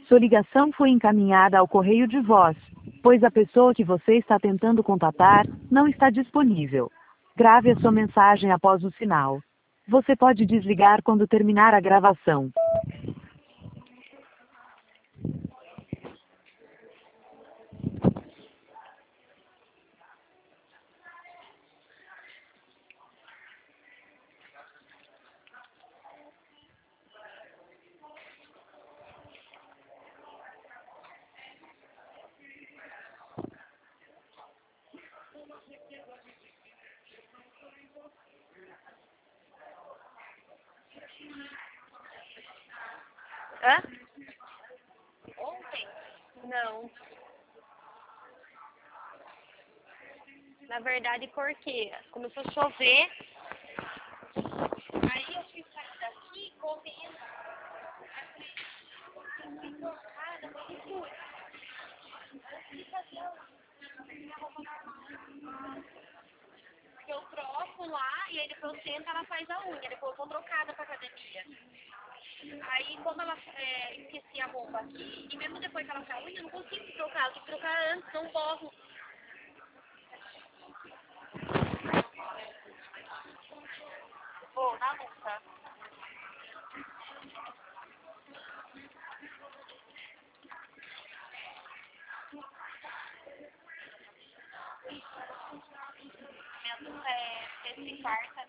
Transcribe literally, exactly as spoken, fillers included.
Sua ligação foi encaminhada ao correio de voz, pois a pessoa que você está tentando contatar não está disponível. Grave a sua mensagem após o sinal. Você pode desligar quando terminar a gravação. Hã? Ontem? Não. Na verdade, porque começou a chover. Aí eu fui sair daqui correndo. Fui tocada, mas fui. Porque eu troco lá e aí depois eu sento, ela faz a unha. Depois eu vou trocada pra academia. Aí, como ela é, esqueci a roupa aqui, e mesmo depois que ela faz a unha, eu não consigo trocar. Eu tenho que trocar antes, não borro. Vou, na luta. Minha luta é terça e quarta.